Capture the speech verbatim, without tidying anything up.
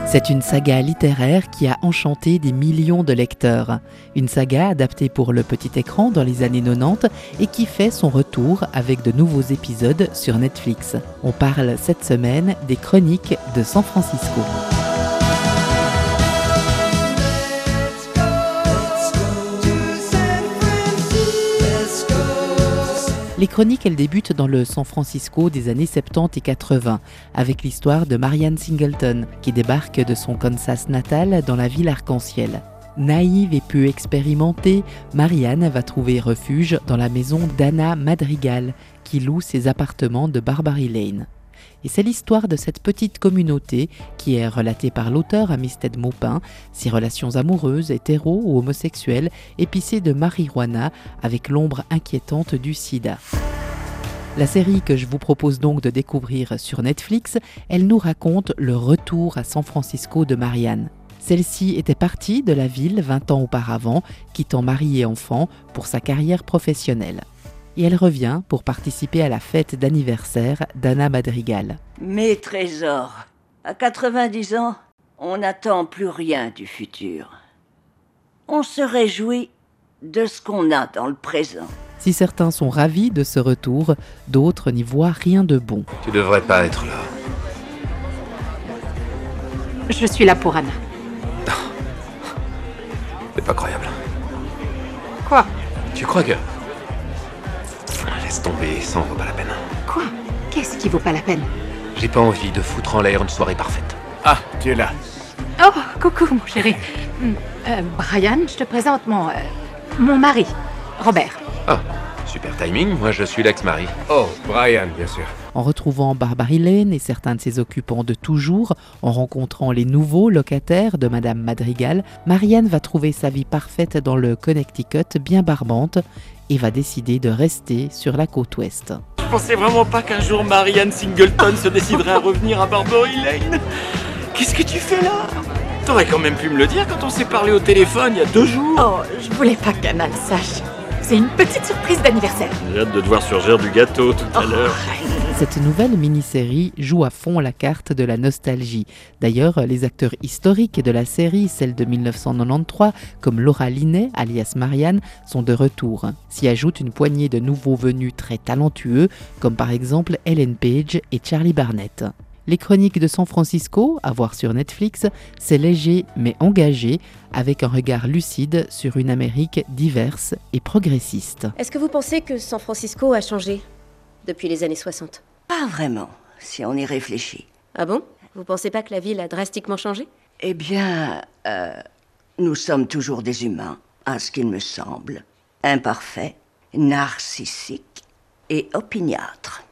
C'est une saga littéraire qui a enchanté des millions de lecteurs. Une saga adaptée pour le petit écran dans les années quatre-vingt-dix et qui fait son retour avec de nouveaux épisodes sur Netflix. On parle cette semaine des Chroniques de San Francisco. Les chroniques, elles débutent dans le San Francisco des années soixante-dix et quatre-vingts, avec l'histoire de Marianne Singleton, qui débarque de son Kansas natal dans la ville arc-en-ciel. Naïve et peu expérimentée, Marianne va trouver refuge dans la maison d'Anna Madrigal, qui loue ses appartements de Barbary Lane. Et c'est l'histoire de cette petite communauté qui est relatée par l'auteur Amistad Maupin, ses relations amoureuses, hétéro ou homosexuelles, épicées de marijuana avec l'ombre inquiétante du sida. La série que je vous propose donc de découvrir sur Netflix, elle nous raconte le retour à San Francisco de Marianne. Celle-ci était partie de la ville vingt ans auparavant, quittant mari et enfant pour sa carrière professionnelle. Et elle revient pour participer à la fête d'anniversaire d'Anna Madrigal. Mes trésors, à quatre-vingt-dix ans, on n'attend plus rien du futur. On se réjouit de ce qu'on a dans le présent. Si certains sont ravis de ce retour, d'autres n'y voient rien de bon. Tu devrais pas être là. Je suis là pour Anna. C'est pas croyable. Quoi? Tu crois que... Laisse tomber, ça en vaut pas la peine. Quoi? Qu'est-ce qui vaut pas la peine? J'ai pas envie de foutre en l'air une soirée parfaite. Ah, tu es là. Oh, coucou mon chéri. Euh, Brian, je te présente mon... Euh, mon mari, Robert. Ah, super timing, moi je suis l'ex-mari. Oh, Brian, bien sûr. En retrouvant Barbary Lane et certains de ses occupants de toujours, en rencontrant les nouveaux locataires de Madame Madrigal, Marianne va trouver sa vie parfaite dans le Connecticut bien barbante et va décider de rester sur la côte ouest. Je pensais vraiment pas qu'un jour Marianne Singleton se déciderait à revenir à Barbary Lane. Qu'est-ce que tu fais là? T'aurais quand même pu me le dire quand on s'est parlé au téléphone il y a deux jours. Oh, je voulais pas qu'Anna le sache. C'est une petite surprise d'anniversaire. J'ai hâte de te voir surgir du gâteau tout à Oh, l'heure. Cette nouvelle mini-série joue à fond la carte de la nostalgie. D'ailleurs, les acteurs historiques de la série, celle de mille neuf cent quatre-vingt-treize, comme Laura Linney, alias Marianne, sont de retour. S'y ajoute une poignée de nouveaux venus très talentueux, comme par exemple Ellen Page et Charlie Barnett. Les Chroniques de San Francisco, à voir sur Netflix, c'est léger mais engagé, avec un regard lucide sur une Amérique diverse et progressiste. Est-ce que vous pensez que San Francisco a changé depuis les années soixante? Pas vraiment, si on y réfléchit. Ah bon? Vous pensez pas que la ville a drastiquement changé? Eh bien, euh, nous sommes toujours des humains, à ce qu'il me semble. Imparfaits, narcissiques et opiniâtres.